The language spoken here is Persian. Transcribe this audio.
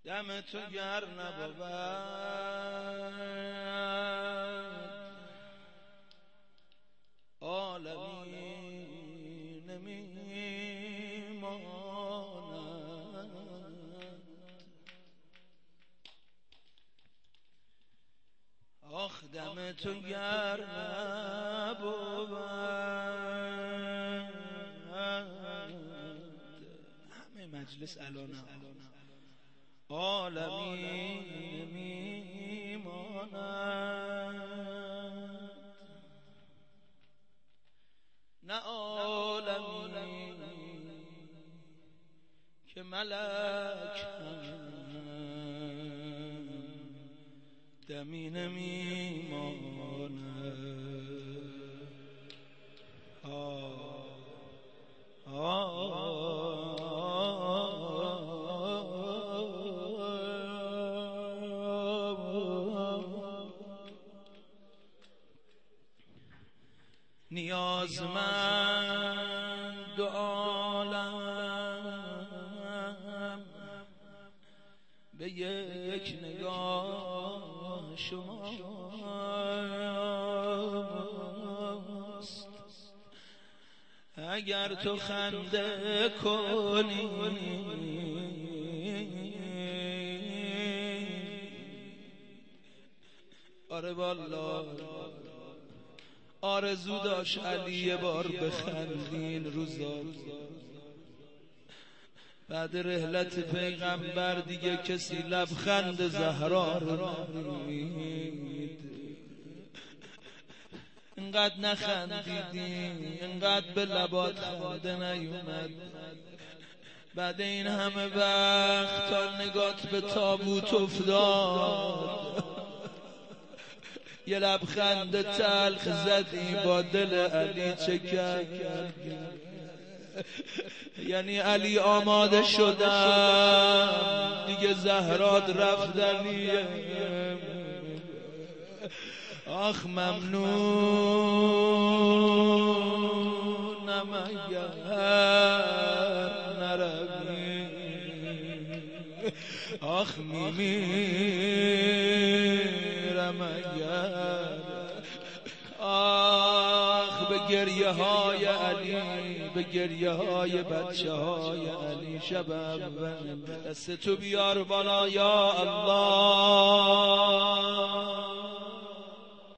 دم تو گر نبود عالمی نمیماند. آخ دم تو گر نبود همه مجلس الان عالمی نمیماند. نه عالمی که ملک دمی نمیماند. نیازمند دو عالم به یک نگاه شماست. اگر تو خنده کنی آره والا آرزو داشت علی یه بار بخندین روزا بعد رحلت پیغمبر دیگه کسی لبخند زهرا رو ندید. اینقدر نخندیدی، اینقدر به لبات خنده نیومد. بعد این همه وقت تا نگات به تابوت افتاد یه لبخند تلخ زدی با دل علی چه کردی؟ یعنی علی آماده شدم دیگه زهرات رفتنیه. آخ ممنونم اگر نروی، آخ میمیرم اگر. آخ به گریه های علی، به گریه های بچه های علی شب اول دست تو بیار بالا یا الله.